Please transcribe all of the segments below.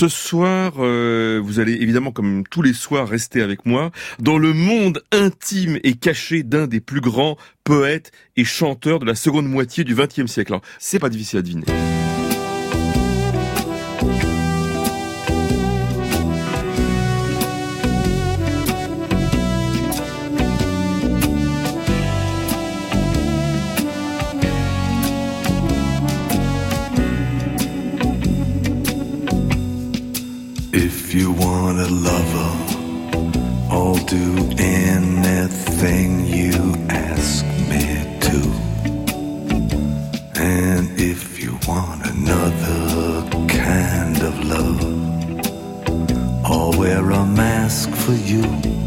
Ce soir, vous allez évidemment, comme tous les soirs, rester avec moi dans le monde intime et caché d'un des plus grands poètes et chanteurs de la seconde moitié du XXe siècle. Alors, c'est pas difficile à deviner. If you want a lover, I'll do anything you ask me to. And if you want another kind of love, I'll wear a mask for you.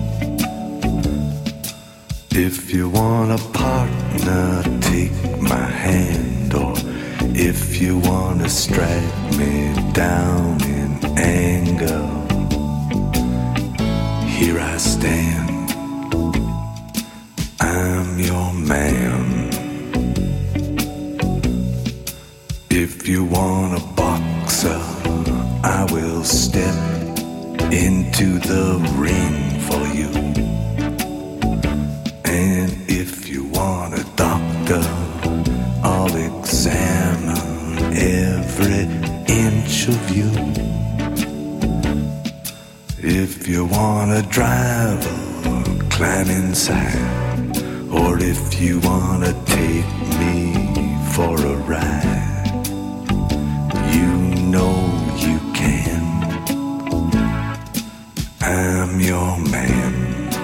If you want a partner, take my hand. Or if you want to strike me down in anger, here I stand, I'm your man. If you want a boxer, I will step into the ring for you. And if you want a doctor, I'll examine every inch of you. If you wanna drive, climb inside. Or if you wanna take me for a ride, you know you can. I'm your man.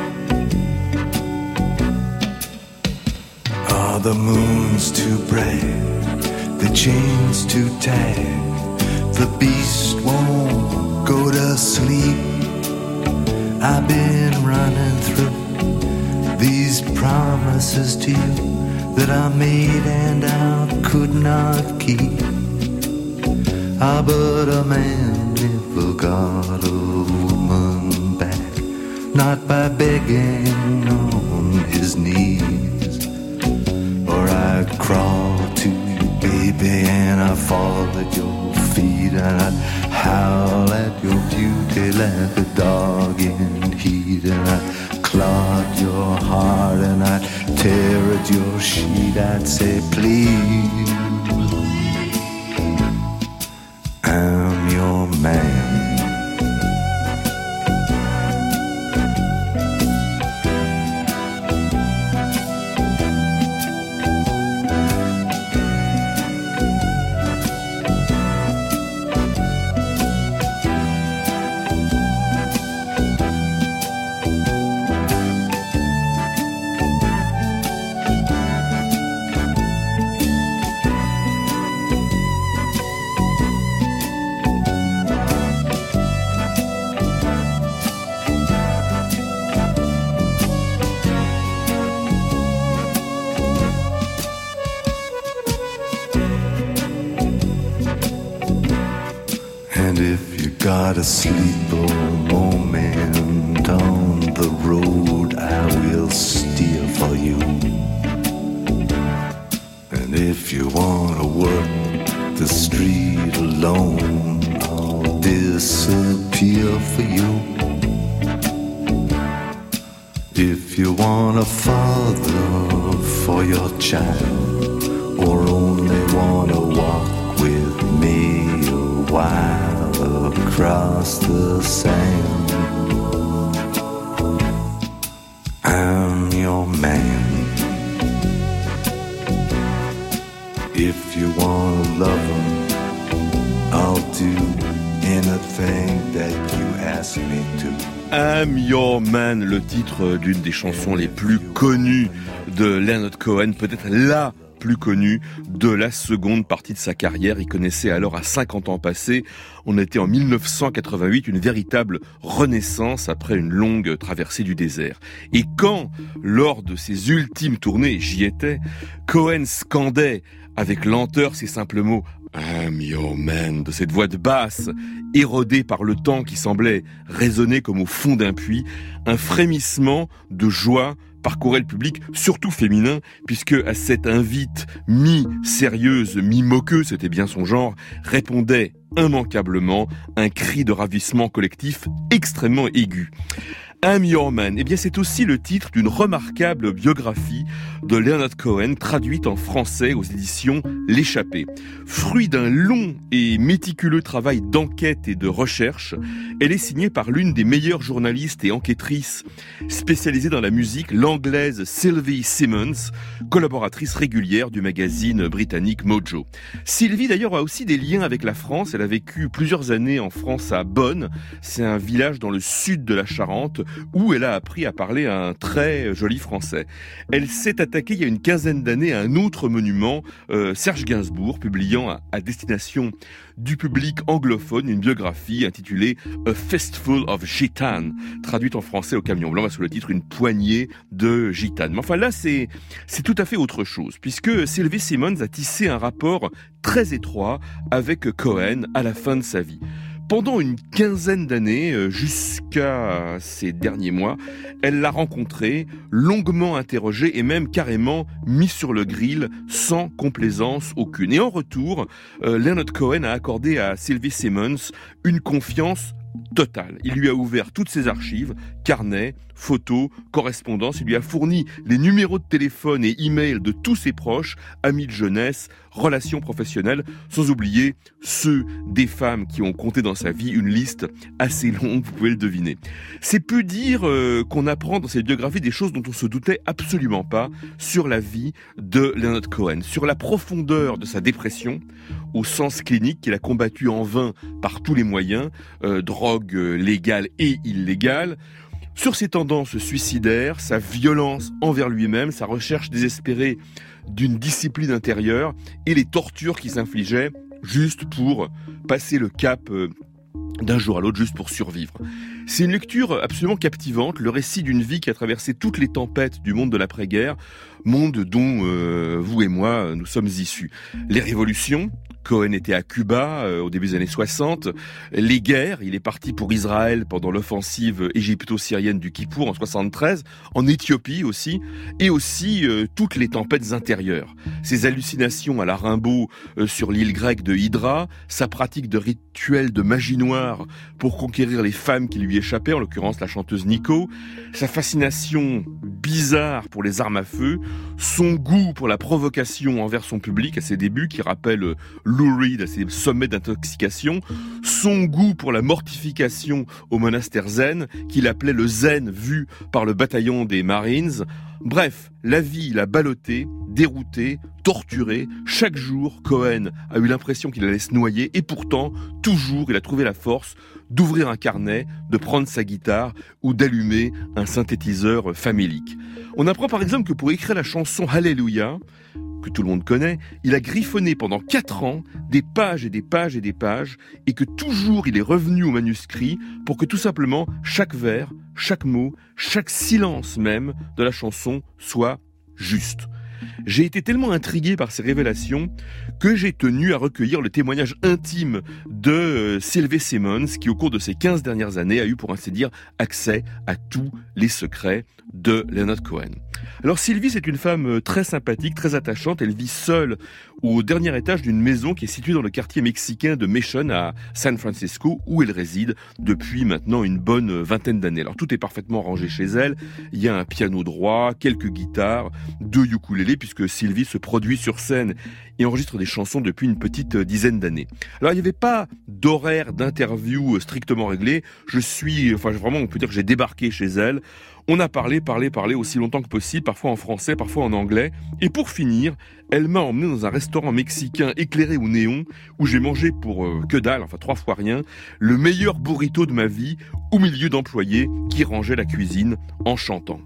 Are the moons too bright? The chains too tight? The beast won't go to sleep. I've been running through these promises to you that I made and I could not keep. Ah, but a man never got a woman back, not by begging on his knees. Or I'd crawl to you, baby, and I'd fall at your feet, and I'd howl at your beauty like a dog in heat, and I'd clog your heart and I'd tear at your sheet. I'd say, please, I'm your man. A sleeper moment on the road I will steer for you. And if you wanna work the street alone, I'll disappear for you. If you want a father for your child, or only wanna walk with me a while across the sand, I'm your man. If you want to love him, I'll do anything that you ask me to. I'm Your Man, le titre d'une des chansons les plus connues de Leonard Cohen, peut-être la plus connu de la seconde partie de sa carrière. Il connaissait alors à 50 ans passés, on était en 1988, une véritable renaissance après une longue traversée du désert. Et quand, lors de ses ultimes tournées, j'y étais, Cohen scandait avec lenteur ces simples mots « I'm your man » de cette voix de basse, érodée par le temps qui semblait résonner comme au fond d'un puits, un frémissement de joie parcourait le public, surtout féminin, puisque à cette invite mi-sérieuse, mi-moqueuse, c'était bien son genre, répondait immanquablement un cri de ravissement collectif extrêmement aigu. I'm Your Man, eh bien c'est aussi le titre d'une remarquable biographie de Leonard Cohen, traduite en français aux éditions L'Échappée. Fruit d'un long et méticuleux travail d'enquête et de recherche, elle est signée par l'une des meilleures journalistes et enquêtrices spécialisées dans la musique, l'anglaise Sylvie Simmons, collaboratrice régulière du magazine britannique Mojo. Sylvie d'ailleurs a aussi des liens avec la France, elle a vécu plusieurs années en France à Bonn, c'est un village dans le sud de la Charente, où elle a appris à parler un très joli français. Elle s'est attaquée il y a une quinzaine d'années à un autre monument, Serge Gainsbourg, publiant à destination du public anglophone une biographie intitulée A Fistful of Gitanes, traduite en français au camion blanc sous le titre Une poignée de gitanes. Mais enfin là, c'est tout à fait autre chose, puisque Sylvie Simmons a tissé un rapport très étroit avec Cohen à la fin de sa vie. Pendant une quinzaine d'années, jusqu'à ces derniers mois, elle l'a rencontré, longuement interrogé et même carrément mis sur le grill sans complaisance aucune. Et en retour, Leonard Cohen a accordé à Sylvie Simmons une confiance totale. Il lui a ouvert toutes ses archives, carnets, photos, correspondances. Il lui a fourni les numéros de téléphone et emails de tous ses proches, amis de jeunesse, relations professionnelles, sans oublier ceux des femmes qui ont compté dans sa vie, une liste assez longue, vous pouvez le deviner. C'est peu dire qu'on apprend dans cette biographie des choses dont on se doutait absolument pas sur la vie de Leonard Cohen, sur la profondeur de sa dépression, au sens clinique qu'il a combattu en vain par tous les moyens, drogue légale et illégale, sur ses tendances suicidaires, sa violence envers lui-même, sa recherche désespérée d'une discipline intérieure et les tortures qu'il s'infligeait juste pour passer le cap d'un jour à l'autre, juste pour survivre. C'est une lecture absolument captivante, le récit d'une vie qui a traversé toutes les tempêtes du monde de l'après-guerre, monde dont vous et moi, nous sommes issus. Les révolutions, Cohen était à Cuba au début des années 60. Les guerres, il est parti pour Israël pendant l'offensive égypto-syrienne du Kippour en 73, en Éthiopie aussi, et aussi toutes les tempêtes intérieures. Ses hallucinations à la Rimbaud sur l'île grecque de Hydra, sa pratique de rituels de magie noire pour conquérir les femmes qui lui échappaient, en l'occurrence la chanteuse Nico, sa fascination bizarre pour les armes à feu, son goût pour la provocation envers son public à ses débuts, qui rappelle Lou Reed à ses sommets d'intoxication, son goût pour la mortification au monastère zen, qu'il appelait le zen vu par le bataillon des Marines. Bref, la vie l'a ballotté, dérouté, torturé. Chaque jour, Cohen a eu l'impression qu'il allait se noyer et pourtant, toujours, il a trouvé la force d'ouvrir un carnet, de prendre sa guitare ou d'allumer un synthétiseur famélique. On apprend par exemple que pour écrire la chanson Hallelujah, que tout le monde connaît, il a griffonné pendant 4 ans des pages et des pages et des pages, et que toujours il est revenu au manuscrit pour que tout simplement chaque vers, chaque mot, chaque silence même de la chanson soit juste. J'ai été tellement intrigué par ces révélations que j'ai tenu à recueillir le témoignage intime de Sylvie Simmons, qui au cours de ces 15 dernières années a eu, pour ainsi dire, accès à tous les secrets de Leonard Cohen. Alors Sylvie, c'est une femme très sympathique, très attachante. Elle vit seule au dernier étage d'une maison qui est située dans le quartier mexicain de Mission à San Francisco, où elle réside depuis maintenant une bonne vingtaine d'années. Alors tout est parfaitement rangé chez elle. Il y a un piano droit, quelques guitares, 2 ukulélés, puisque Sylvie se produit sur scène et enregistre des chansons depuis une petite dizaine d'années. Alors il n'y avait pas d'horaire d'interview strictement réglé. Vraiment, on peut dire que j'ai débarqué chez elle. On a parlé aussi longtemps que possible, parfois en français, parfois en anglais. Et pour finir, elle m'a emmené dans un restaurant mexicain éclairé au néon, où j'ai mangé pour que dalle, 3 fois rien, le meilleur burrito de ma vie, au milieu d'employés qui rangeaient la cuisine en chantant.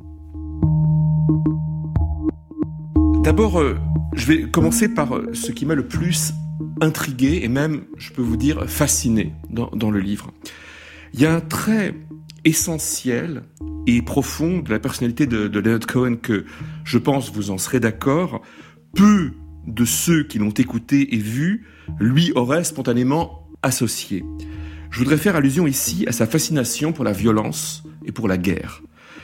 D'abord, je vais commencer par ce qui m'a le plus intrigué et même, je peux vous dire, fasciné dans le livre. Il y a un trait essentiel et profond de la personnalité de Leonard Cohen que, je pense, vous en serez d'accord, peu de ceux qui l'ont écouté et vu lui auraient spontanément associé. Je voudrais faire allusion ici à sa fascination pour la violence et pour la guerre.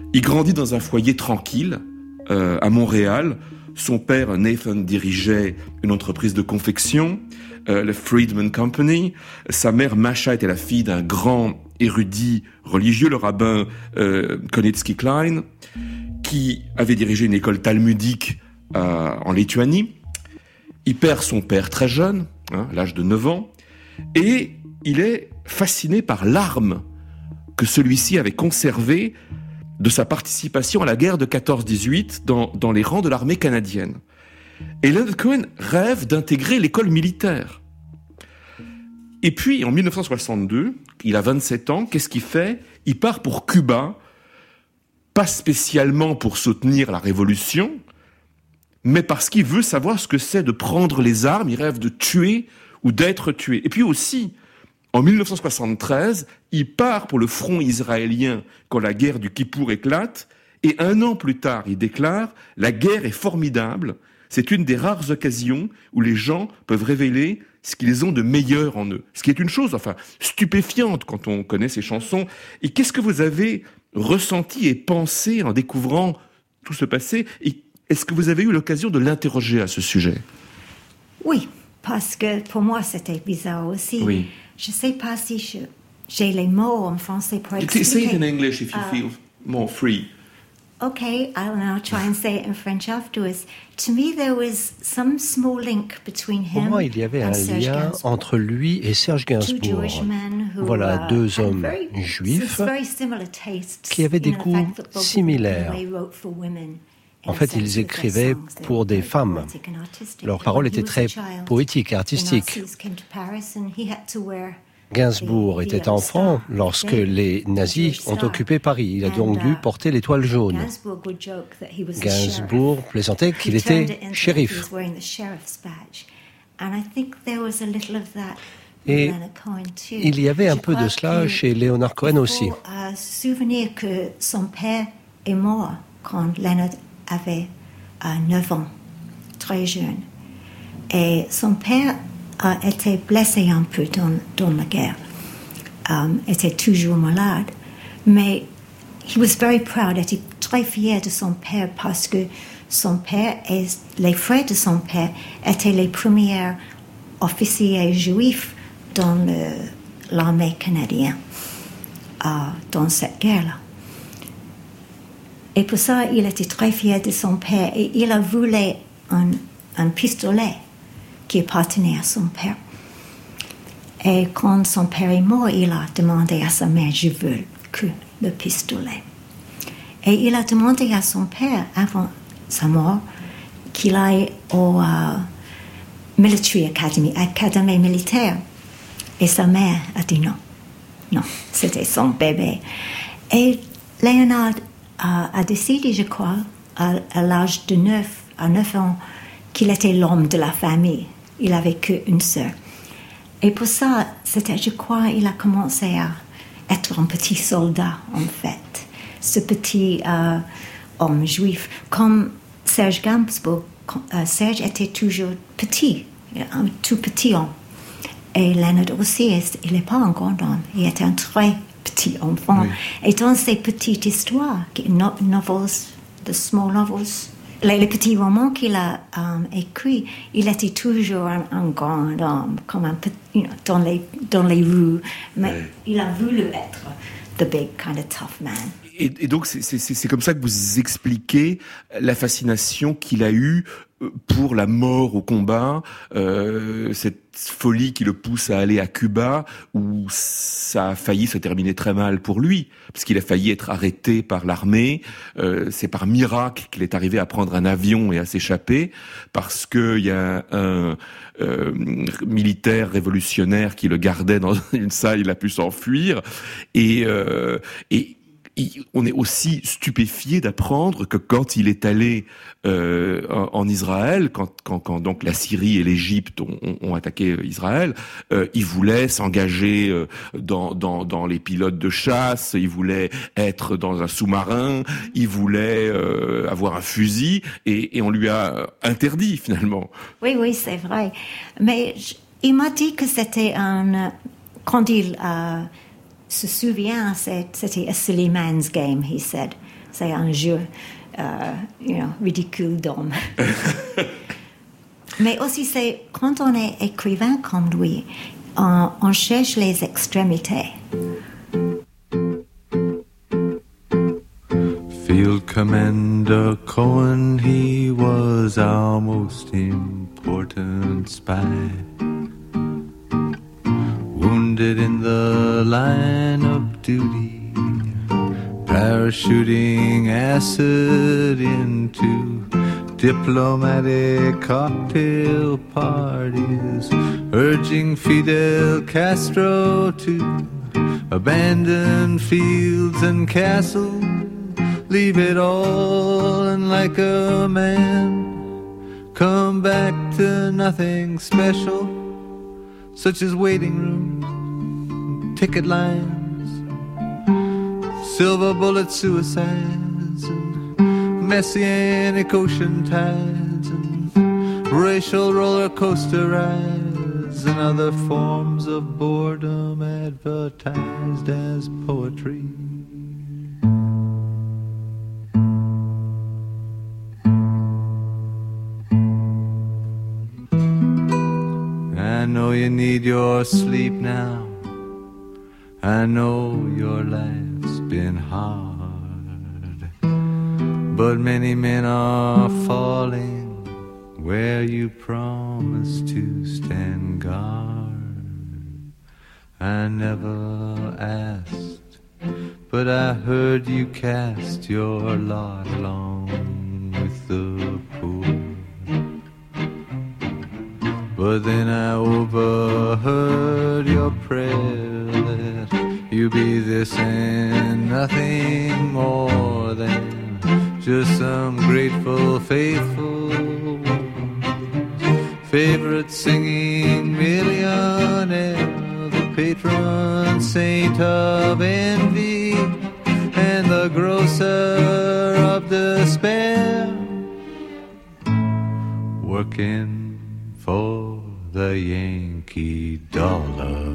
Il grandit dans un foyer tranquille, à Montréal. Son père, Nathan, dirigeait une entreprise de confection, le Friedman Company. Sa mère, Masha, était la fille d'un grand érudit religieux, le rabbin Konitsky Klein, qui avait dirigé une école talmudique en Lituanie. Il perd son père très jeune, à l'âge de 9 ans, et il est fasciné par l'arme que celui-ci avait conservée de sa participation à la guerre de 14-18 dans les rangs de l'armée canadienne. Et Leonard Cohen rêve d'intégrer l'école militaire. Et puis, en 1962, il a 27 ans, qu'est-ce qu'il fait ? Il part pour Cuba, pas spécialement pour soutenir la révolution, mais parce qu'il veut savoir ce que c'est de prendre les armes, il rêve de tuer ou d'être tué. Et puis aussi, en 1973, il part pour le front israélien quand la guerre du Kippour éclate, et 1 an plus tard, il déclare « La guerre est formidable, c'est une des rares occasions où les gens peuvent révéler ce qu'ils ont de meilleur en eux. » Ce qui est une chose, stupéfiante quand on connaît ces chansons. Et qu'est-ce que vous avez ressenti et pensé en découvrant tout ce passé ? Et est-ce que vous avez eu l'occasion de l'interroger à ce sujet ? Oui, parce que pour moi, c'était bizarre aussi. Oui. Je ne sais pas si j'ai les mots en français pour expliquer. Say it in English if you feel more free. Okay, I'll now try and say it in French afterwards. To me, there was some small link between him. Pour moi, il y avait un lien entre lui et Serge Gainsbourg. Voilà 2 hommes juifs qui avaient des goûts similaires. En fait, ils écrivaient pour des femmes. Leurs paroles étaient très poétiques et artistiques. Gainsbourg était enfant lorsque les nazis ont occupé Paris. Il a donc dû porter l'étoile jaune. Gainsbourg plaisantait qu'il était shérif. Et il y avait un peu de cela chez Leonard Cohen aussi. Il faut se souvenir que son père est mort quand Leonard avait 9 ans, très jeune. Et son père a été blessé un peu dans la guerre, était toujours malade, mais he was very proud, était très fier de son père parce que son père et les frères de son père étaient les premiers officiers juifs dans l'armée canadienne, dans cette guerre-là. Et pour ça, il était très fier de son père et il a voulu un pistolet qui appartenait à son père. Et quand son père est mort, il a demandé à sa mère, je veux que le pistolet. Et il a demandé à son père, avant sa mort, qu'il aille au Military Academy, académie militaire. Et sa mère a dit non. Non, c'était son bébé. Et Leonard a décidé, je crois, à l'âge de 9 ans, qu'il était l'homme de la famille. Il n'avait qu'une sœur. Et pour ça, je crois, il a commencé à être un petit soldat, en fait. Ce petit homme juif. Comme Serge Gainsbourg, Serge était toujours petit, un tout petit homme. Et Leonard aussi, il n'est pas un grand homme, il était un très petit enfant. Oui. Et dans ces petites histoires, novels, the small novels, les petits romans qu'il a écrits, il était toujours un grand homme, comme un petit, dans les rues, mais il a voulu être the big kind of tough man. Et donc c'est comme ça que vous expliquez la fascination qu'il a eue pour la mort au combat, cette folie qui le pousse à aller à Cuba, où ça a failli se terminer très mal pour lui, parce qu'il a failli être arrêté par l'armée. C'est par miracle qu'il est arrivé à prendre un avion et à s'échapper, parce qu'il y a un militaire révolutionnaire qui le gardait dans une salle, il a pu s'enfuir, et on est aussi stupéfié d'apprendre que quand il est allé en Israël, quand donc la Syrie et l'Égypte ont attaqué Israël, il voulait s'engager dans les pilotes de chasse, il voulait être dans un sous-marin, il voulait avoir un fusil, et on lui a interdit finalement. Oui, c'est vrai. Mais il m'a dit que c'était quand il se souvient, c'était a silly man's game, he said. c'est un jeu ridicule d'homme. Mais aussi, c'est quand on est écrivain comme lui, on cherche les extrémités. Field Commander Cohen, he was our most important spy. Wounded in the line of duty, parachuting acid into diplomatic cocktail parties, urging Fidel Castro to abandon fields and castles, leave it all and like a man come back to nothing special, such as waiting rooms, ticket lines, silver bullet suicides, and messianic ocean tides, and racial roller coaster rides, and other forms of boredom advertised as poetry. I know you need your sleep now. I know your life's been hard, but many men are falling where you promised to stand guard. I never asked, but I heard you cast your lot along with the poor. But then I overheard your prayer that you be this and nothing more than just some grateful, faithful favorite singing millionaire, the patron saint of envy and the grocer of despair, working for the Yankee dollar.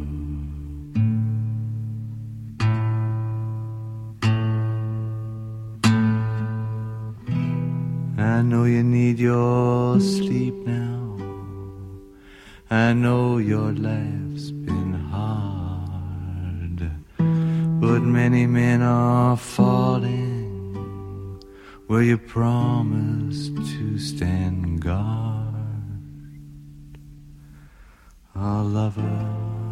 I know you need your sleep now. I know your life's been hard, but many men are falling where you promised to stand guard. Oh, lover,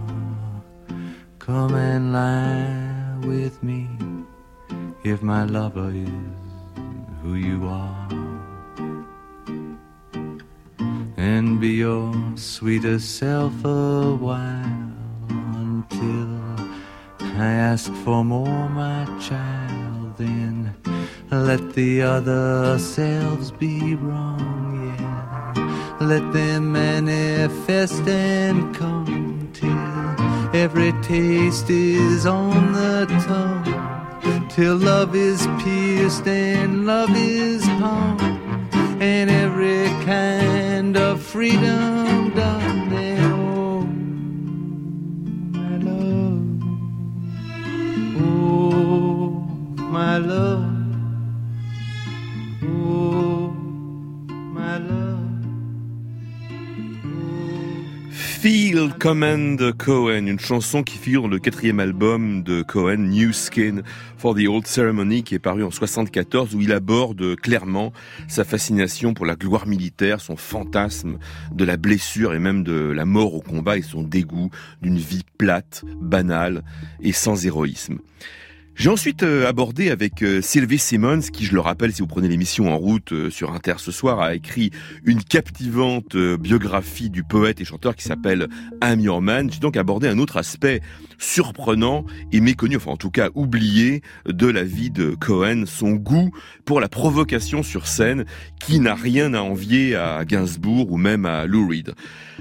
come and lie with me, if my lover is who you are, and be your sweetest self a while, until I ask for more, my child. Then let the other selves be wrong, yeah. Let them manifest and come till every taste is on the tongue, till love is pierced and love is hung, and every kind of freedom done there. Oh, my love, oh, my love, oh, my love. Field Command Cohen, une chanson qui figure dans le 4e album de Cohen, New Skin for the Old Ceremony, qui est paru en 1974, où il aborde clairement sa fascination pour la gloire militaire, son fantasme de la blessure et même de la mort au combat et son dégoût d'une vie plate, banale et sans héroïsme. J'ai ensuite abordé avec Sylvie Simmons, qui, je le rappelle, si vous prenez l'émission En route sur Inter ce soir, a écrit une captivante biographie du poète et chanteur qui s'appelle I'm Your Man. J'ai donc abordé un autre aspect surprenant et méconnu, enfin en tout cas oublié, de la vie de Cohen, son goût pour la provocation sur scène, qui n'a rien à envier à Gainsbourg ou même à Lou Reed.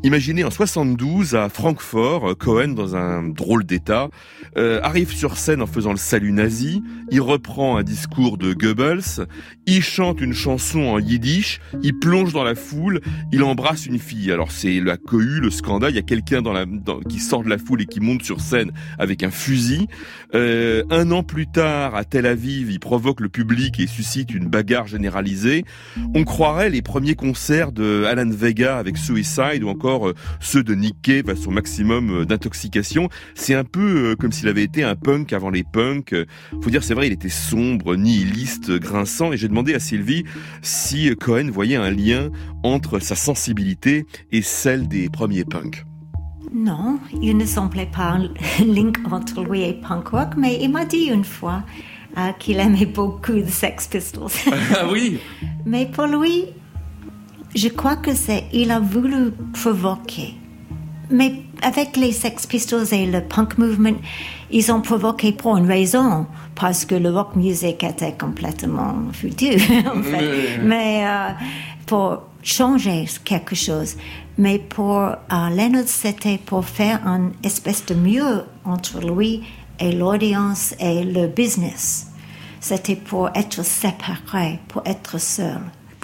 Imaginez en 72 à Francfort, Cohen dans un drôle d'état arrive sur scène en faisant le salut nazi, il reprend un discours de Goebbels, il chante une chanson en yiddish, il plonge dans la foule, il embrasse une fille. Alors c'est la cohue, le scandale, il y a quelqu'un qui sort de la foule et qui monte sur scène avec un fusil. 1 an plus tard, à Tel Aviv, il provoque le public et suscite une bagarre généralisée. On croirait les premiers concerts de Alan Vega avec Suicide ou encore ceux de Nick Cave à son maximum d'intoxication. C'est un peu comme s'il avait été un punk avant les punks. Faut dire, c'est vrai, il était sombre, nihiliste, grinçant. Et j'ai demandé à Sylvie si Cohen voyait un lien entre sa sensibilité et celle des premiers punks. Non, il ne semblait pas un lien entre lui et punk rock, mais il m'a dit une fois qu'il aimait beaucoup les Sex Pistols. Ah oui. Mais pour lui, je crois que il a voulu provoquer. Mais avec les Sex Pistols et le punk movement, ils ont provoqué pour une raison, parce que le rock music était complètement foutu, en fait. Mais pour changer quelque chose. Mais pour Leonard, c'était pour faire une espèce de mur entre lui et l'audience et le business. C'était pour être séparé, pour être seul. Pourquoi ?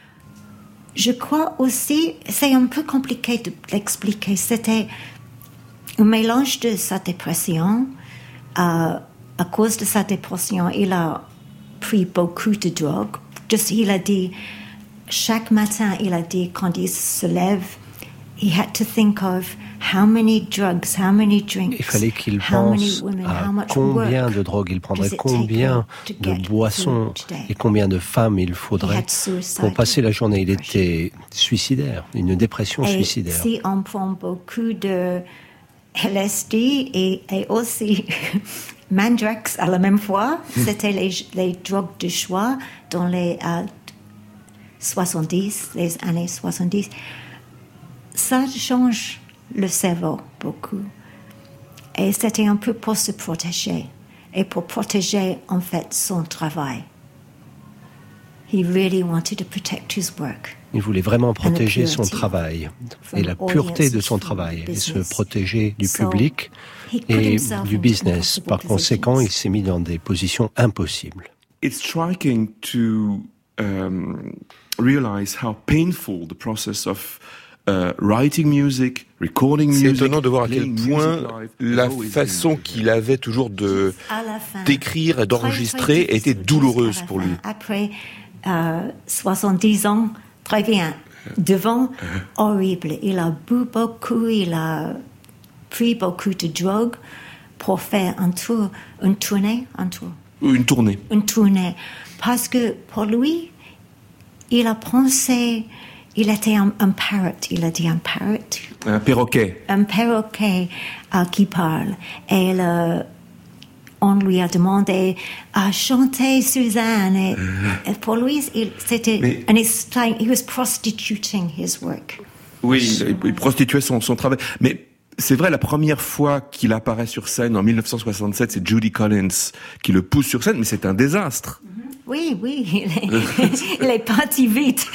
Je crois aussi, c'est un peu compliqué de l'expliquer, c'était un mélange de sa dépression. À cause de sa dépression, il a pris beaucoup de drogue. Il a dit, chaque matin, il a dit, quand il se lève, he had to think of how many drugs, how many drinks, il fallait qu'il pense à combien de drogues il prendrait, combien de boissons et combien de femmes il faudrait pour passer la journée. Il était suicidaire, une dépression suicidaire. Si on prend beaucoup de LSD et aussi Mandrax à la même fois, c'était les drogues de choix dans les années 70. Ça change le cerveau beaucoup. Et c'était un peu pour se protéger et pour protéger en fait son travail. He really wanted to protect his work. Il voulait vraiment protéger son travail et la pureté de son travail et se protéger du public et du business. Par conséquent, il s'est mis dans des positions impossibles. It's striking to realize how painful the process of writing music, recording music. C'est étonnant de voir à quel point la façon qu'il avait toujours d'écrire et d'enregistrer était douloureuse pour lui. Après 70 ans, très bien. Devant, horrible. Il a bu beaucoup, il a pris beaucoup de drogue pour faire une tournée. Une tournée. Parce que pour lui, il a pensé, il était un parrot, il a dit un parrot. Un perroquet. Un perroquet qui parle. Et on lui a demandé à chanter Suzanne. Et pour lui, c'était... And he was prostituting his work. Oui, il prostituait son travail. Mais c'est vrai, la première fois qu'il apparaît sur scène, en 1967, c'est Judy Collins qui le pousse sur scène, mais c'est un désastre. Oui, il est parti vite,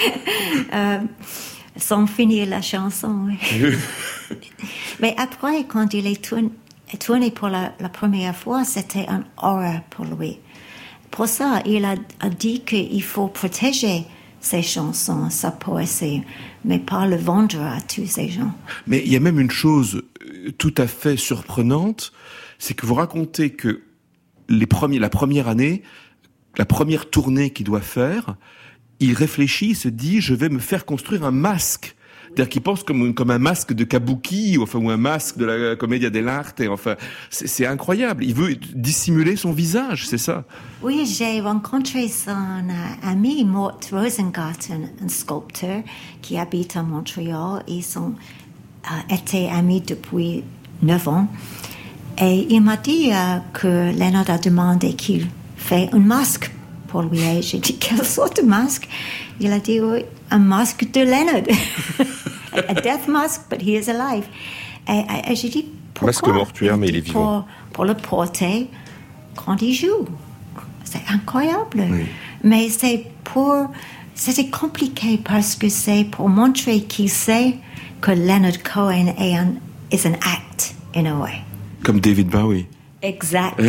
sans finir la chanson. Oui. Mais après, quand il est tourné pour la première fois, c'était une horreur pour lui. Pour ça, il a dit qu'il faut protéger ses chansons, sa poésie, mais pas le vendre à tous ces gens. Mais il y a même une chose tout à fait surprenante, c'est que vous racontez que la première année, la première tournée qu'il doit faire, il réfléchit, il se dit, je vais me faire construire un masque. C'est-à-dire qu'il pense comme un masque de kabuki, ou un masque de la commedia dell'arte. Enfin, c'est incroyable. Il veut dissimuler son visage, c'est ça? Oui, j'ai rencontré son ami Mort Rosengarten, un sculpteur qui habite à Montréal. Ils ont été amis depuis 9 ans. Et il m'a dit que Leonard a demandé qu'il fait un masque pour lui. Et j'ai dit, quelle sorte de masque? Il a dit, oui, un masque de Leonard. A death mask, but he is alive. Et j'ai dit, pourquoi? Masque mortuaire, mais il est vivant. Pour le porter quand il joue. C'est incroyable. Oui. Mais c'était compliqué parce que c'est pour montrer qu'il sait que Leonard Cohen is an act, in a way. Comme David Bowie. Exact.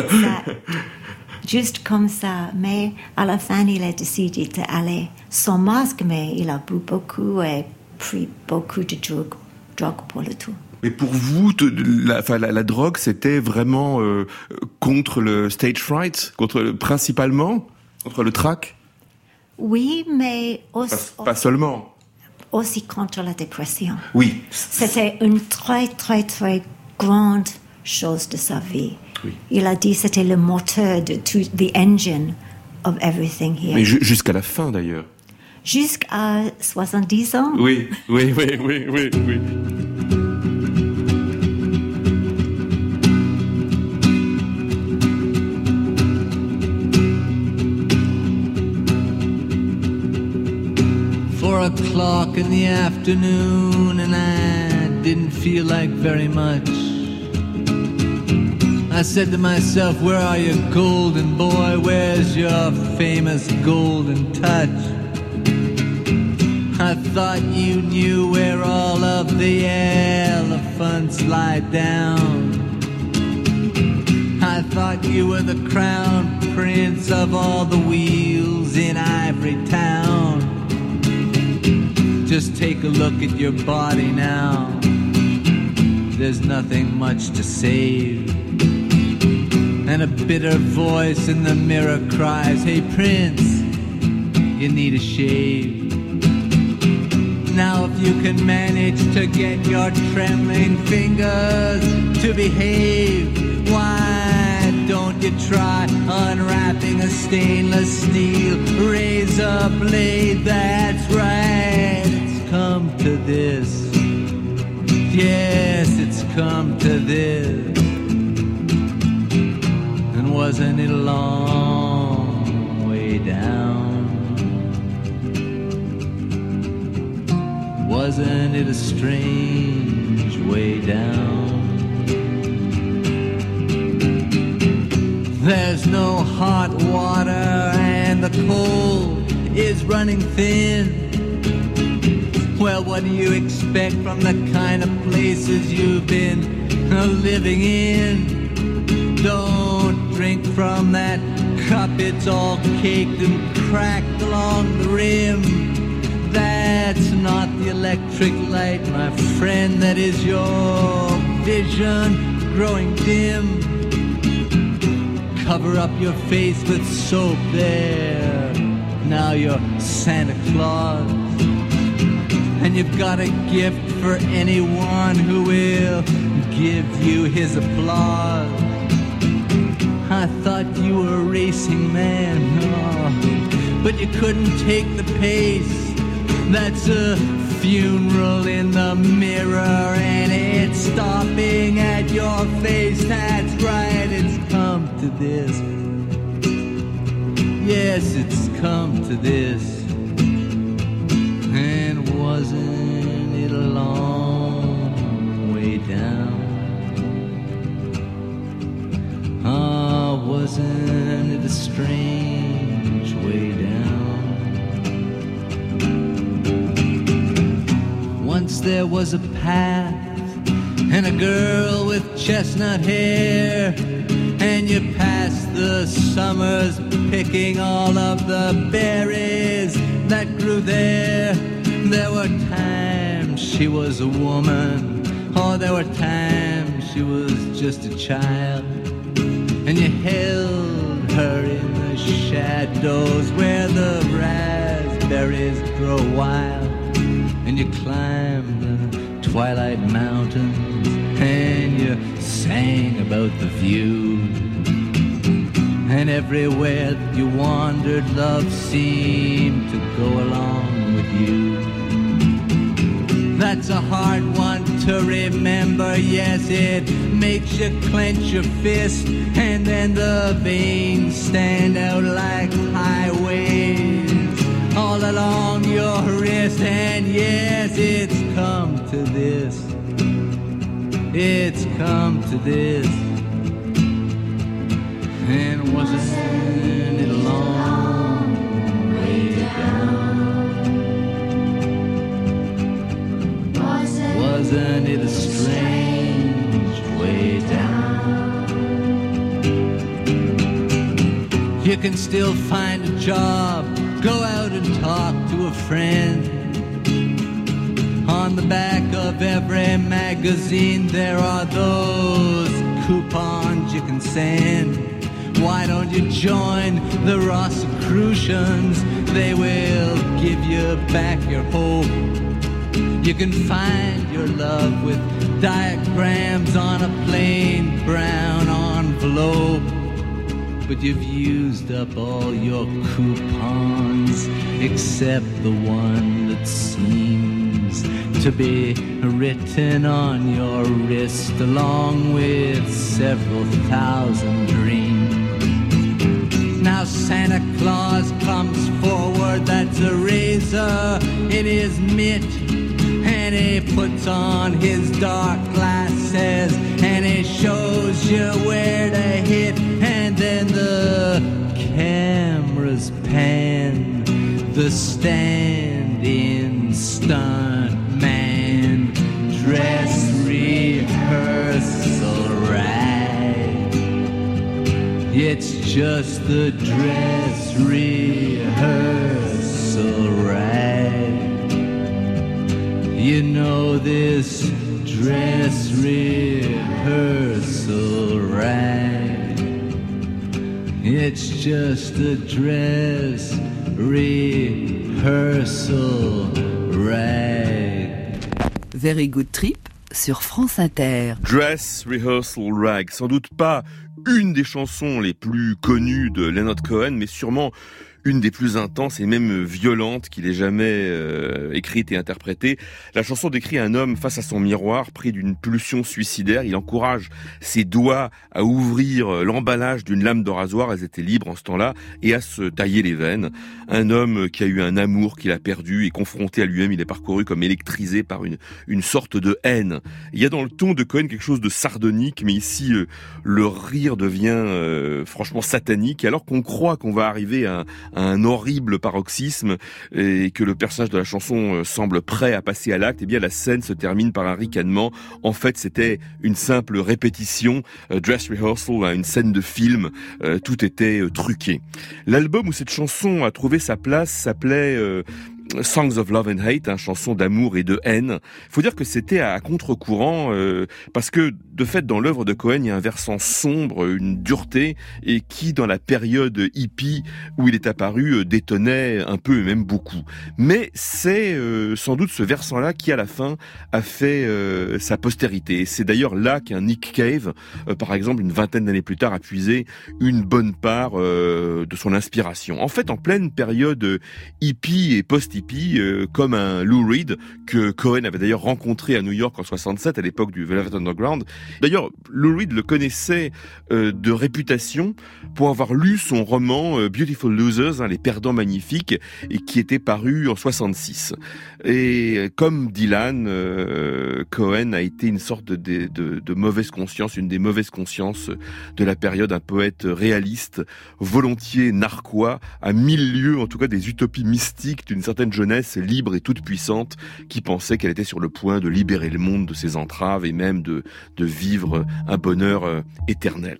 Juste comme ça. Mais à la fin, il a décidé d'aller sans masque, mais il a bu beaucoup et pris beaucoup de drogue pour le tout. Mais pour vous, la drogue, c'était vraiment contre le stage fright, principalement contre le trac? Oui, mais aussi, pas seulement. Aussi contre la dépression. Oui. C'était une très, très, très grande chose de sa vie. Oui. Il a dit que c'était le moteur de tout, the engine of everything here. Mais jusqu'à la fin, d'ailleurs. Jusqu'à 70 ans? Oui. O'clock in the afternoon, and I didn't feel like very much. I said to myself, where are you, golden boy? Where's your famous golden touch? I thought you knew where all of the elephants lie down. I thought you were the crown prince of all the wheels in Ivory Town. Just take a look at your body now. There's nothing much to save. And a bitter voice in the mirror cries, hey Prince, you need a shave. Now if you can manage to get your trembling fingers to behave, why don't you try unwrapping a stainless steel razor blade? That's right, it's come to this. Yes, it's come to this. And wasn't it a long way down? Wasn't it a strange way down? There's no hot water and the coal is running thin. Well, what do you expect from the kind of places you've been living in? Don't drink from that cup, it's all caked and cracked along the rim. That's not the electric light, my friend, that is your vision growing dim. Cover up your face with soap there. Now you're Santa Claus. And you've got a gift for anyone who will give you his applause. I thought you were a racing man, oh, but you couldn't take the pace. That's a funeral in the mirror and it's stopping at your face. That's right, it's come to this. Yes, it's come to this. And wasn't it a long way down? Ah, wasn't it a strange way down? Once there was a path and a girl with chestnut hair, and you passed the summers picking all of the berries that grew there. There were times she was a woman, oh, there were times she was just a child, and you held her in the shadows where the raspberries grow wild, and you climbed the twilight mountains and you sang about the view. And everywhere that you wandered, love seemed to go along with you. That's a hard one to remember, yes, it makes you clench your fist, and then the veins stand out like highways all along your wrist. And yes, it's come to this. It's come to this. And wasn't it a long way down? isn't it a strange way down? You can still find a job, go out and talk to a friend. On the back of every magazine there are those coupons you can send. Why don't you join the Rosicrucians? They will give you back your hope. You can find your love with diagrams on a plain brown envelope. But you've used up all your coupons except the one that seems to be written on your wrist along with several thousand dreams. Now Santa Claus comes forward, that's a razor in his mitt, and he puts on his dark glasses and he shows you where to hit, and then the cameras pan the stand-in stunt man dress rehearsal rag. It's just the dress rehearsal rag. You know this dress rehearsal rag. It's just a dress rehearsal rag. Very Good Trip sur France Inter. Dress Rehearsal Rag, sans doute pas une des chansons les plus connues de Leonard Cohen, mais sûrement une des plus intenses et même violentes qu'il ait jamais écrite et interprétée. La chanson décrit un homme face à son miroir, pris d'une pulsion suicidaire. Il encourage ses doigts à ouvrir l'emballage d'une lame de rasoir, elles étaient libres en ce temps-là, et à se tailler les veines. Un homme qui a eu un amour qu'il a perdu et confronté à lui-même, il est parcouru comme électrisé par une sorte de haine. Il y a dans le ton de Cohen quelque chose de sardonique, mais ici le rire devient franchement satanique, alors qu'on croit qu'on va arriver à un horrible paroxysme et que le personnage de la chanson semble prêt à passer à l'acte, eh bien la scène se termine par un ricanement. En fait, c'était une simple répétition, dress rehearsal, une scène de film, tout était truqué. L'album où cette chanson a trouvé sa place s'appelait Songs of Love and Hate, chanson d'amour et de haine. Il faut dire que c'était à contre-courant parce que de fait dans l'œuvre de Cohen il y a un versant sombre, une dureté, et qui dans la période hippie où il est apparu détonnait un peu et même beaucoup. Mais c'est sans doute ce versant-là qui à la fin a fait sa postérité. Et c'est d'ailleurs là qu'un Nick Cave, par exemple une vingtaine d'années plus tard, a puisé une bonne part de son inspiration. En fait, en pleine période hippie et post-hippie, comme un Lou Reed que Cohen avait d'ailleurs rencontré à New York en 67 à l'époque du Velvet Underground. D'ailleurs, Lou Reed le connaissait de réputation pour avoir lu son roman Beautiful Losers, les perdants magnifiques, et qui était paru en 66. Et comme Dylan, Cohen a été une sorte de mauvaise conscience, une des mauvaises consciences de la période, un poète réaliste, volontiers narquois, à mille lieues en tout cas des utopies mystiques d'une certaine jeunesse libre et toute puissante qui pensait qu'elle était sur le point de libérer le monde de ses entraves et même de vivre un bonheur éternel.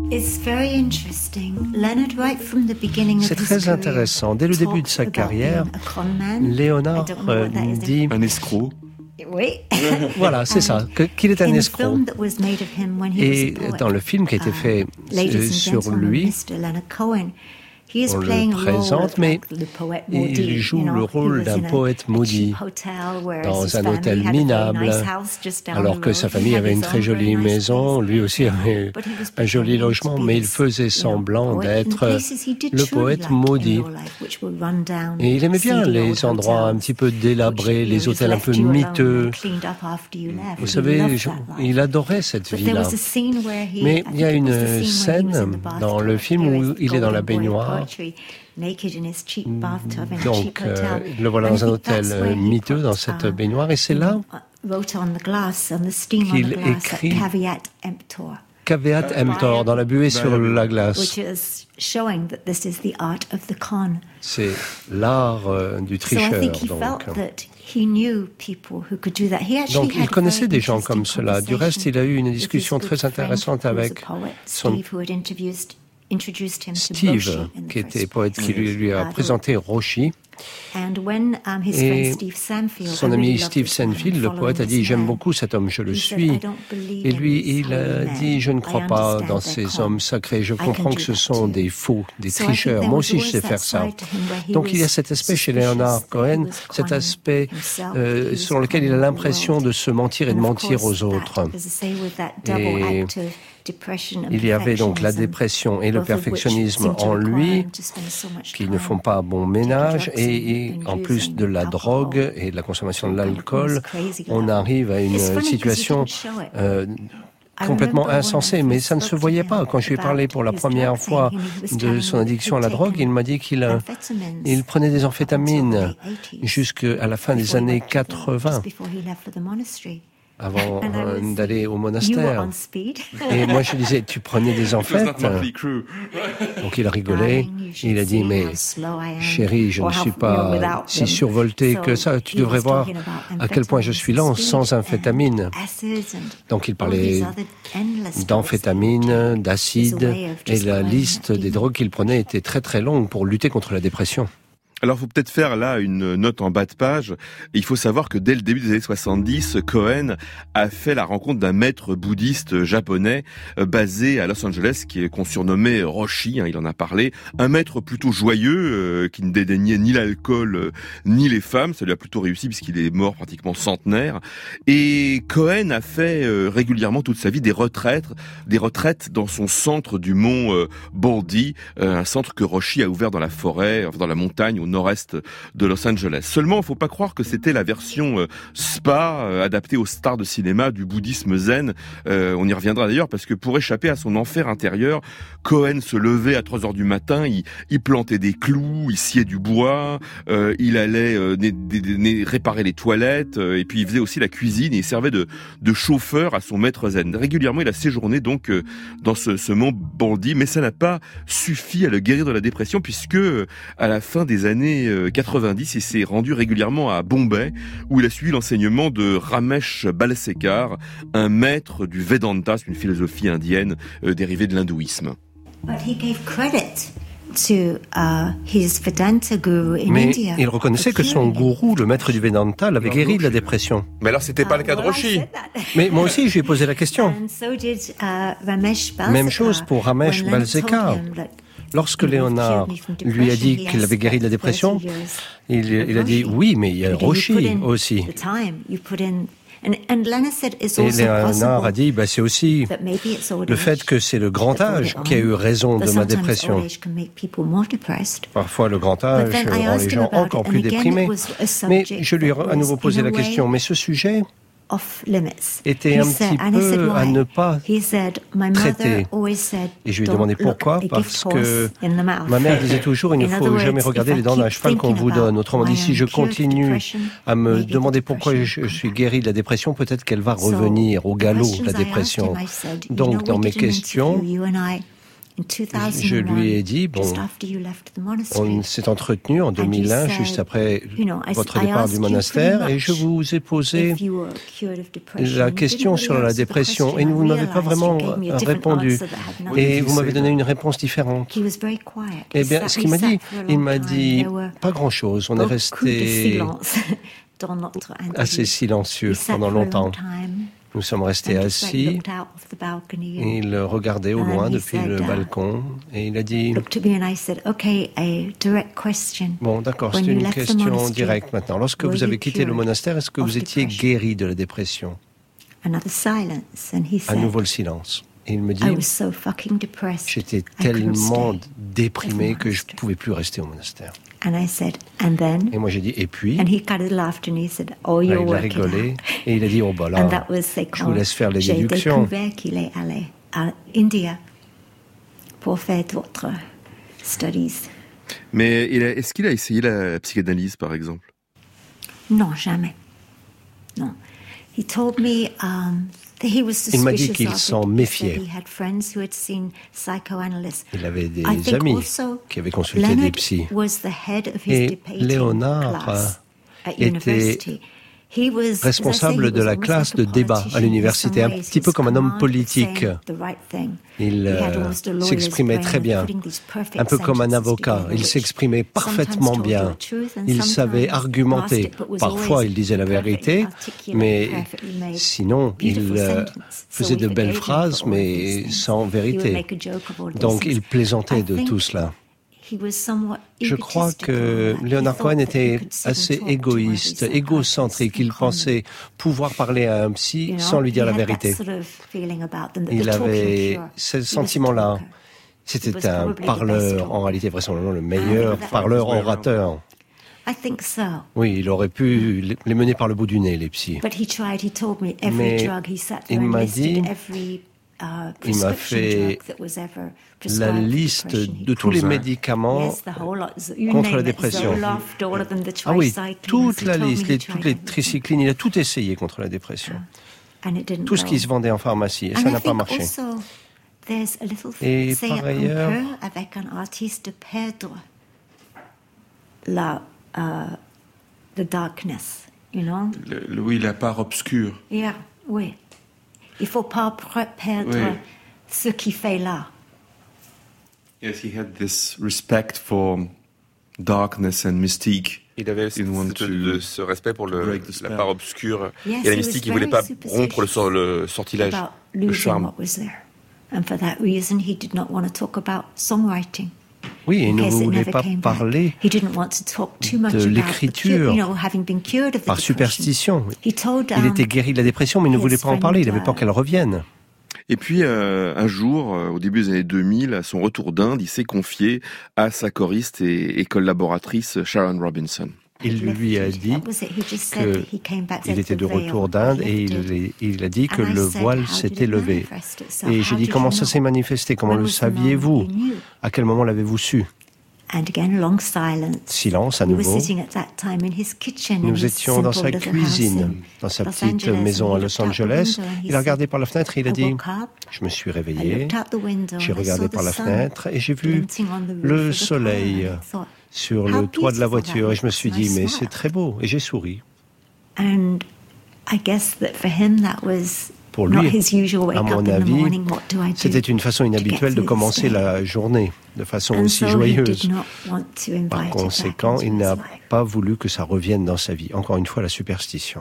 C'est très intéressant. Dès le début de sa carrière, Léonard dit... Un escroc. Oui. Voilà, c'est ça, qu'il est un escroc. Et dans le film qui a été fait sur lui, on le présente, mais il joue le rôle d'un poète maudit dans un hôtel minable, alors que sa famille avait une très jolie maison, lui aussi avait un joli logement, mais il faisait semblant d'être le poète maudit. Et il aimait bien les endroits un petit peu délabrés, les hôtels un peu miteux. Vous savez, il adorait cette vie-là. Mais il y a une scène dans le film où il est dans la baignoire. Donc, le voilà dans un hôtel miteux, dans cette baignoire, et c'est là qu'il écrit caveat emptor, dans la buée sur la glace. C'est l'art du tricheur. Donc il connaissait des gens comme cela. Du reste, il a eu une discussion très intéressante avec son Steve, qui était poète, qui lui a présenté Roshi. Et son ami Steve Sanfield, le poète, a dit « J'aime beaucoup cet homme, je le suis ». Et lui, il a dit « Je ne crois pas dans ces hommes sacrés, je comprends que ce sont des faux, des tricheurs. Moi aussi, je sais faire ça ». Donc il y a cet aspect chez Leonard Cohen, cet aspect sur lequel il a l'impression de se mentir et de mentir aux autres. Et il y avait donc la dépression et le perfectionnisme en lui, qui ne font pas bon ménage, et en plus de la drogue et de la consommation de l'alcool, on arrive à une situation complètement insensée, mais ça ne se voyait pas. Quand je lui ai parlé pour la première fois de son addiction à la drogue, il m'a dit qu'il prenait des amphétamines jusqu'à la fin des années 80. Avant d'aller au monastère. Et moi, je disais, tu prenais des amphètes? Donc il a rigolé. Il a dit, mais chérie, je ne suis pas si survolté que ça. Tu devrais voir à quel point je suis lent sans amphétamine. Donc il parlait d'amphétamine, d'acide, et la liste des drogues qu'il prenait était très très longue pour lutter contre la dépression. Alors, il faut peut-être faire là une note en bas de page. Il faut savoir que dès le début des années 70, Cohen a fait la rencontre d'un maître bouddhiste japonais basé à Los Angeles, qu'on surnommait Roshi, il en a parlé. Un maître plutôt joyeux, qui ne dédaignait ni l'alcool ni les femmes. Ça lui a plutôt réussi puisqu'il est mort pratiquement centenaire. Et Cohen a fait régulièrement toute sa vie des retraites dans son centre du mont Baldy, un centre que Roshi a ouvert dans la forêt, enfin dans la montagne, au nord-est de Los Angeles. Seulement, il ne faut pas croire que c'était la version spa adaptée aux stars de cinéma du bouddhisme zen. On y reviendra d'ailleurs parce que pour échapper à son enfer intérieur, Cohen se levait à 3 heures du matin, il plantait des clous, il sciait du bois, il allait réparer les toilettes, et puis il faisait aussi la cuisine et il servait de chauffeur à son maître zen. Régulièrement, il a séjourné donc dans ce mont Baldy, mais ça n'a pas suffi à le guérir de la dépression puisque à la fin des années 90, il s'est rendu régulièrement à Bombay, où il a suivi l'enseignement de Ramesh Balsekar, un maître du Vedanta, une philosophie indienne dérivée de l'hindouisme. Mais il reconnaissait que son gourou, le maître du Vedanta, l'avait guéri de la dépression. Mais alors, c'était pas le cas de Roshi. Mais moi aussi, je lui ai posé la question. Même chose pour Ramesh Balsekar. Lorsque Léonard lui a dit qu'il avait guéri de la dépression, il a dit oui, mais il y a Roshi aussi. Et Léonard a dit, c'est aussi le fait que c'est le grand âge qui a eu raison de ma dépression. Parfois, le grand âge rend les gens encore plus déprimés. Mais je lui ai à nouveau posé la question, mais ce sujet était un petit peu à ne pas traiter. Et je lui ai demandé pourquoi, parce que ma mère disait toujours, il ne faut jamais regarder les dents d'un cheval qu'on vous donne. Autrement dit, si je continue à me demander pourquoi je suis guéri de la dépression, peut-être qu'elle va revenir au galop, la dépression. Donc, dans mes questions, je lui ai dit, on s'est entretenu en 2001, juste après votre départ du monastère, et je vous ai posé la question sur la dépression, et vous ne m'avez pas vraiment répondu, et vous m'avez donné une réponse différente. Eh bien, ce qu'il m'a dit, il m'a dit pas grand-chose, on est resté assez silencieux pendant longtemps. Nous sommes restés assis, et il regardait au loin depuis le balcon, et il a dit « Bon, d'accord, c'est une question directe maintenant. Lorsque vous avez quitté le monastère, est-ce que vous étiez guéri de la dépression ?» À nouveau le silence. Et il me dit « J'étais tellement déprimé que je ne pouvais plus rester au monastère. » Et moi j'ai dit, et puis, il a rigolé, et il a dit, oh bah là, je vous laisse faire les déductions. Qu'il est allé à India pour faire d'autres studies. Mais est-ce qu'il a essayé la psychanalyse, par exemple? Non, jamais. Non. He told me Il m'a dit qu'il s'en méfiait. Il avait des amis qui avaient consulté des psys. Et Léonard était responsable de la classe de débat à l'université, un petit peu comme un homme politique. Il s'exprimait très bien, un peu comme un avocat. Il s'exprimait parfaitement bien. Il savait argumenter. Parfois, il disait la vérité, mais sinon, il faisait de belles phrases, mais sans vérité. Donc, il plaisantait de tout cela. Je crois que Leonard Cohen était assez égoïste, égocentrique. Il pensait pouvoir parler à un psy sans lui dire la vérité. Il avait ce sentiment-là. C'était un parleur, en réalité vraisemblablement le meilleur parleur orateur. Oui, il aurait pu les mener par le bout du nez, les psys. Mais il m'a dit... Il m'a fait la liste de tous les médicaments contre la dépression. Ah oui, toute la liste, toutes les tricyclines, il a tout essayé contre la dépression. Tout ce qui se vendait en pharmacie, et ça n'a pas marché. Et par ailleurs, avec un artiste de perdre the darkness, you know? Oui, la part obscure. Yeah, oui. Il ne faut pas perdre ce qu'il fait là. Yes, he had this respect for darkness and mystique. Il avait ce respect pour la part obscure et la mystique. Il ne voulait pas rompre le sortilège, le charme. And for that reason, he did not want to talk about songwriting. Oui, il ne voulait pas parler de l'écriture par superstition. Il était guéri de la dépression, mais il ne voulait pas en parler, il avait peur qu'elle revienne. Et puis, un jour, au début des années 2000, à son retour d'Inde, il s'est confié à sa choriste et collaboratrice Sharon Robinson. Il lui a dit qu'il était de retour d'Inde et il a dit que le voile s'était levé. Et j'ai dit, comment ça s'est manifesté? Comment le saviez-vous? À quel moment l'avez-vous su? Silence à nouveau. Nous étions dans sa cuisine, dans sa petite maison à Los Angeles. Il a regardé par la fenêtre et il a dit, je me suis réveillé, j'ai regardé par la fenêtre et j'ai vu le soleil sur le toit de la voiture et je me suis dit, mais c'est très beau, et j'ai souri. Pour lui, à mon avis, c'était une façon inhabituelle de commencer la journée de façon aussi joyeuse. Par conséquent, il n'a pas voulu que ça revienne dans sa vie. Encore une fois, la superstition.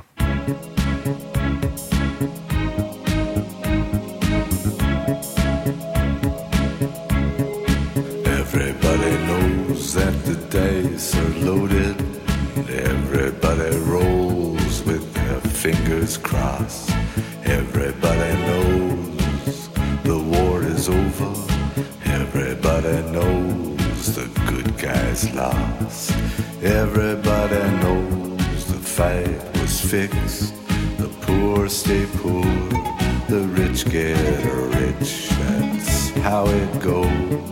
That the days are loaded, everybody rolls with their fingers crossed. Everybody knows the war is over. Everybody knows the good guys lost. Everybody knows the fight was fixed. The poor stay poor, the rich get rich. That's how it goes.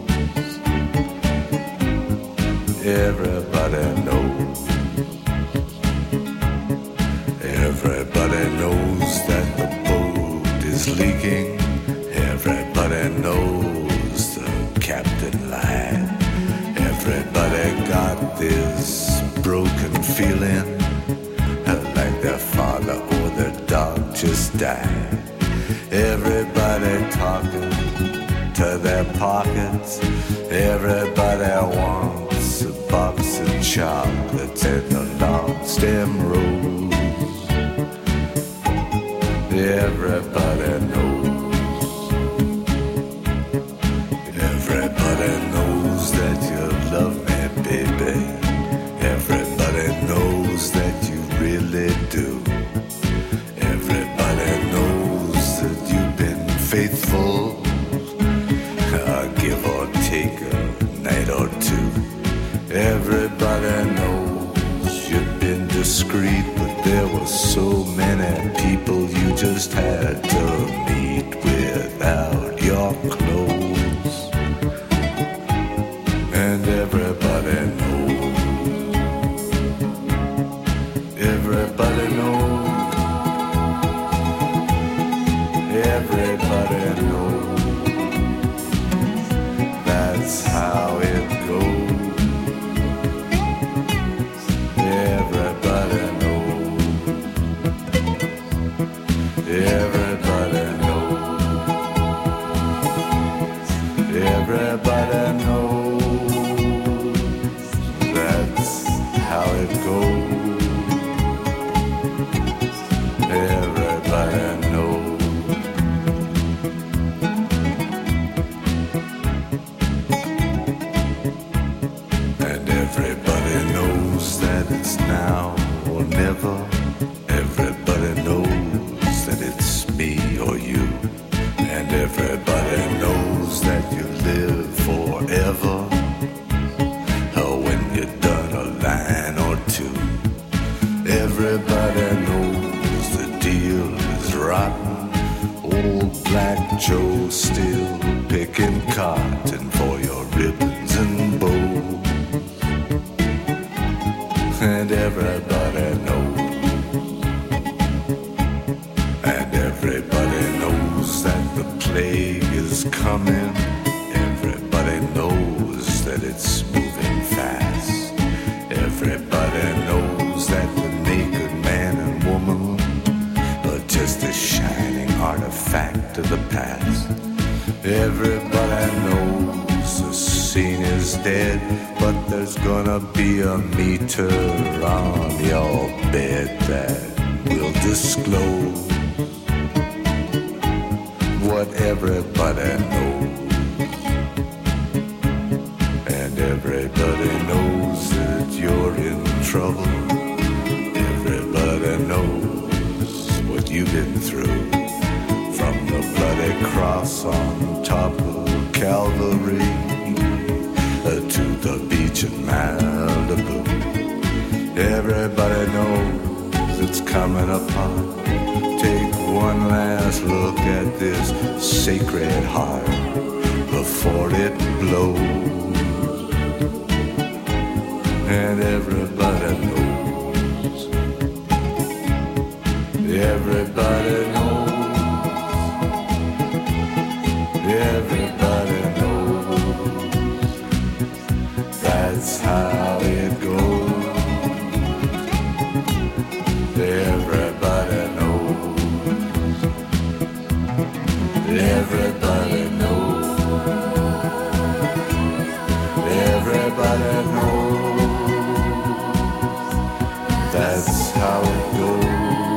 Everybody knows. Everybody knows that the boat is leaking. Everybody knows the captain lied. Everybody got this broken feeling, like their father or their dog just died. Everybody talking to their pockets. Everybody wants a box of chocolates and the long stem rose. Everybody knows. Everybody knows that you love me, baby. Everybody knows that you really do. Everybody knows that you've been faithful, give or take a night or two. Everybody knows you've been discreet, but there were so many people you just had to meet without your clothes. And everybody knows. Everybody knows. Everybody knows that's how it goes. Everybody knows. And everybody knows that it's now or never. Everybody knows that it's me or you. And everybody knows that you live forever. Oh, when you're done a line or two. Everybody knows the deal is rotten. Old Black Joe still picking cotton for your ribbons and bows. And everybody knows. And everybody knows that the plague is coming. Everybody knows that it's moving fast. Everybody knows that the naked man and woman are just a shining artifact of the past. Everybody knows the scene is dead, but there's gonna be a meter on your bed that will disclose what everybody knows. And everybody knows that you're in trouble. Everybody knows what you've been through. From the bloody cross on top of Calvary to the beach in Malibu. Everybody knows it's coming apart. Take one last look at this sacred heart before it blows. And everybody knows. Everybody knows. Everybody knows. That's how it goes. Everybody knows. Everybody knows. Everybody knows. That's how it goes.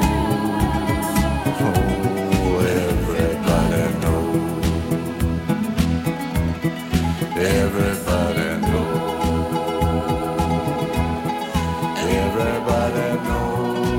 Oh, everybody knows. Everybody knows. Everybody knows.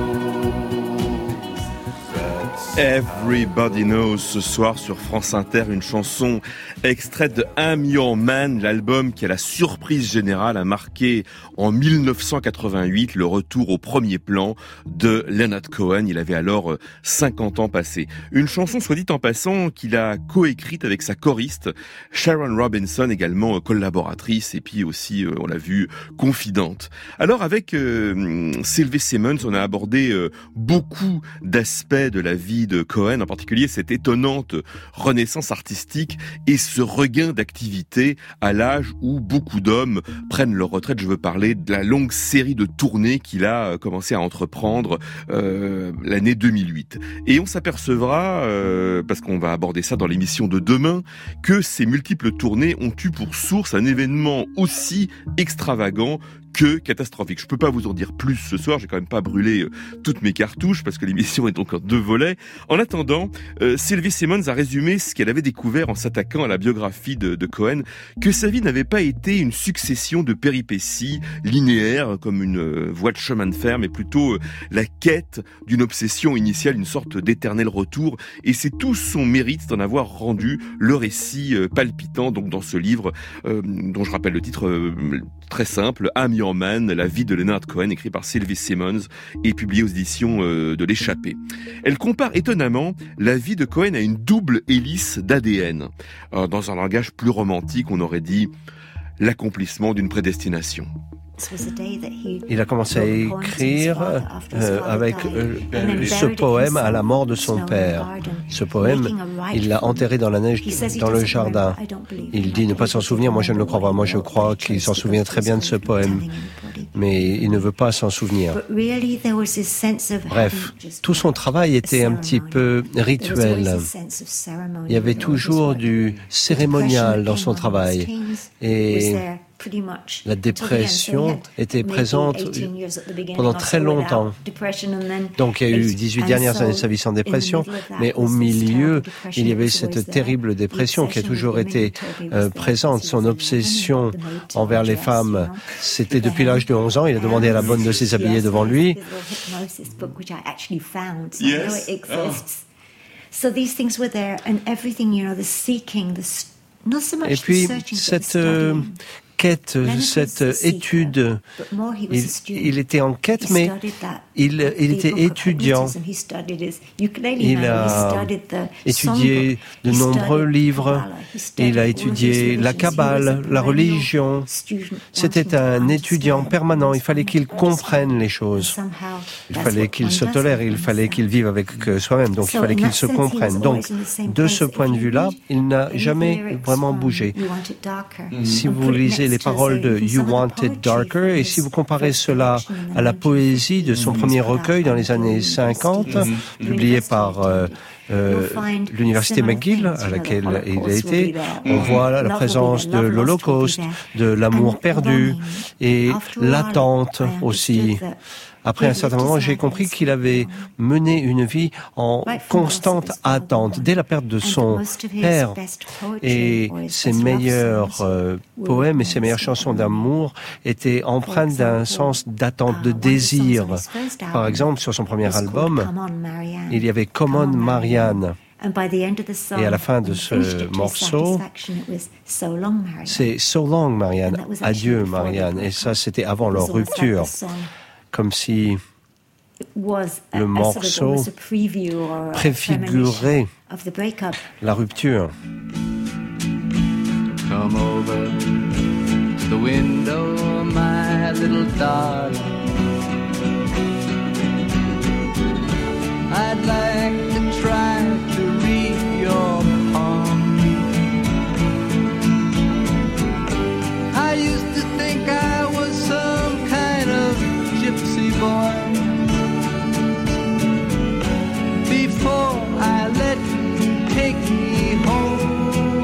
Everybody Knows ce soir sur France Inter, une chanson extraite de I'm Your Man, l'album qui à la surprise générale a marqué en 1988 le retour au premier plan de Leonard Cohen. Il avait alors 50 ans passés. Une chanson, soit dit en passant, qu'il a coécrite avec sa choriste Sharon Robinson, également collaboratrice et puis aussi, on l'a vu, confidente. Alors avec Sylvie Simmons, on a abordé beaucoup d'aspects de la vie de Cohen, en particulier cette étonnante renaissance artistique et ce regain d'activité à l'âge où beaucoup d'hommes prennent leur retraite. Je veux parler de la longue série de tournées qu'il a commencé à entreprendre l'année 2008. Et on s'apercevra, parce qu'on va aborder ça dans l'émission de demain, que ces multiples tournées ont eu pour source un événement aussi extravagant que catastrophique. Je peux pas vous en dire plus ce soir, j'ai quand même pas brûlé toutes mes cartouches parce que l'émission est donc en 2 volets. En attendant, Sylvie Simmons a résumé ce qu'elle avait découvert en s'attaquant à la biographie de Cohen, que sa vie n'avait pas été une succession de péripéties linéaires comme une voie de chemin de fer, mais plutôt la quête d'une obsession initiale, une sorte d'éternel retour, et c'est tout son mérite d'en avoir rendu le récit palpitant donc dans ce livre dont je rappelle le titre très simple, I'm Your Man, la vie de Leonard Cohen, écrit par Sylvie Simmons et publié aux éditions de l'Échappée. Elle compare étonnamment la vie de Cohen à une double hélice d'ADN. Dans un langage plus romantique, on aurait dit l'accomplissement d'une prédestination. il a commencé à écrire avec ce poème à la mort de son père. Ce poème, il l'a enterré dans la neige, dans le jardin. Il dit ne pas s'en souvenir, moi je ne le crois pas. Moi je crois qu'il s'en souvient très bien de ce poème, mais il ne veut pas s'en souvenir. Bref, tout son travail était un petit peu rituel. Il y avait toujours du cérémonial dans son travail. Et la dépression était présente pendant très longtemps. Donc il y a eu 18 dernières années de sa vie sans dépression, mais au milieu, il y avait cette terrible dépression qui a toujours été présente. Son obsession envers les femmes, c'était depuis l'âge de 11 ans. Il a demandé à la bonne de se déshabiller devant lui. So these things were there, and everything, the seeking, not so much et puis the searching, cette quête, cette étude, il était en quête, mais il était étudiant. Il a étudié de nombreux livres, il a étudié la Kabbale, la religion. C'était un étudiant permanent, il fallait qu'il comprenne les choses. Il fallait qu'il se tolère, il fallait qu'il vive avec soi-même, donc il fallait qu'il se comprenne. Donc, de ce point de vue-là, il n'a jamais vraiment bougé. Si vous lisez les paroles de You Want It Darker, et si vous comparez cela à la poésie de son premier recueil dans les années 50, publié par l'université McGill, à laquelle il a été, on voit la présence de l'Holocauste, de l'amour perdu et l'attente aussi. Après un certain moment, j'ai compris qu'il avait mené une vie en constante attente, dès la perte de son père. Et ses meilleurs poèmes et ses meilleures chansons d'amour étaient empreintes d'un sens d'attente, de désir. Par exemple, sur son premier album, il y avait Come On Marianne. Et à la fin de ce morceau, c'est So Long Marianne, adieu Marianne. Et ça, c'était avant leur rupture. Comme si le morceau préfigurait la rupture. Come over to the window, my little darling. I'd like to try to read your palm. I used to think I was some kind of gypsy boy before I let you take me home.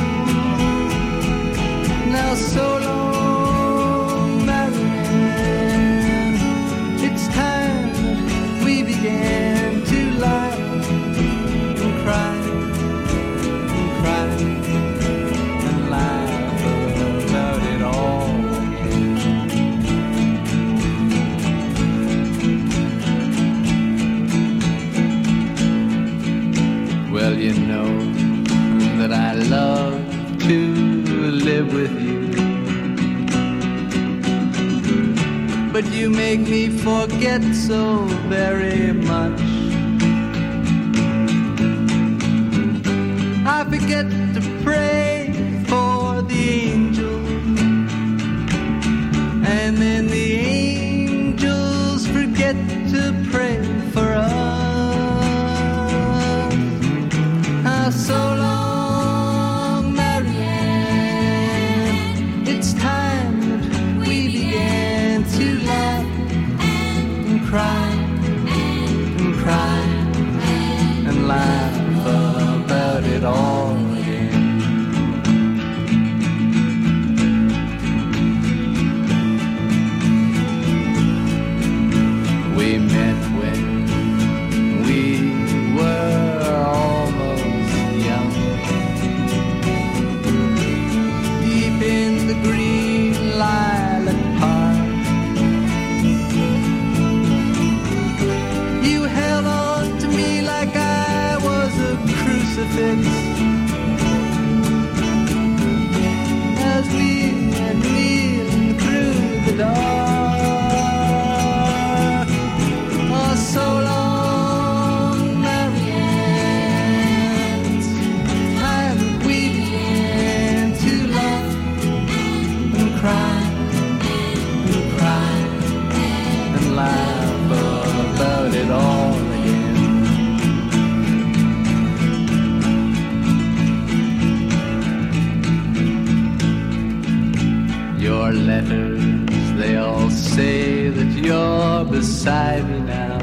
Now so long, Marianne, it's time that we began to lie and cry and cry and laugh about it all. Well, you know that I love to live with you, but you make me forget so very much. I forget to pray for the angels, and then the angels forget to pray for us. So long, Marianne, it's time that we began to laugh and cry and cry and laugh about it all again. letters, they all say that you're beside me now.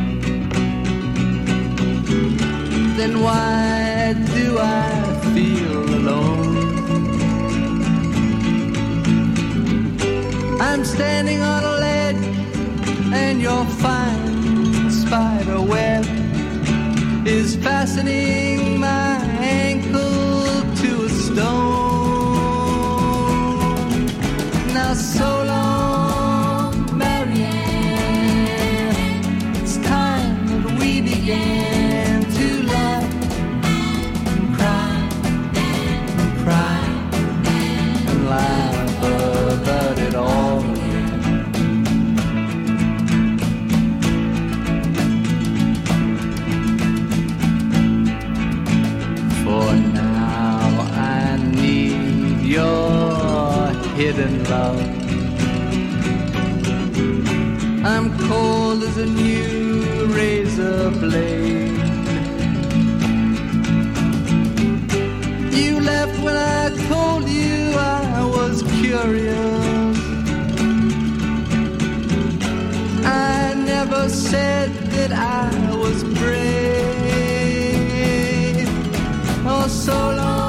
Then why do I feel alone? I'm standing on a ledge and your fine spider web is fastening my ankle to a stone. Now so long, Marianne, it's time that we began to laugh and cry and cry and laugh about it all. Your hidden love. I'm cold as a new razor blade. You left when I told you I was curious. I never said that I was brave. Oh, so long,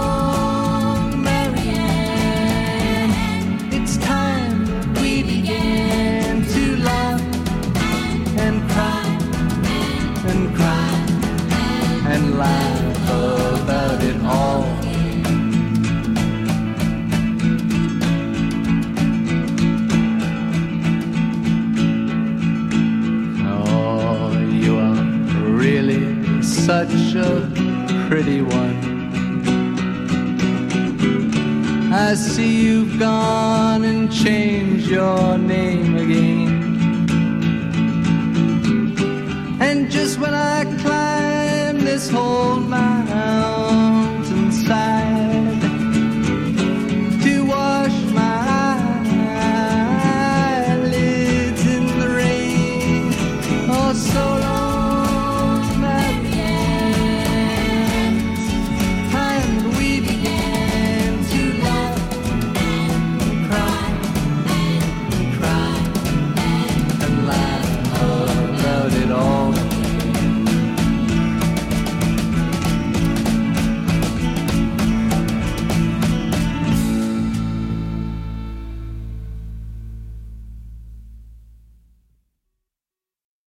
and laugh about it all. Oh, you are really such a pretty one. I see you've gone and changed your name again. And just when I climb this whole mountain,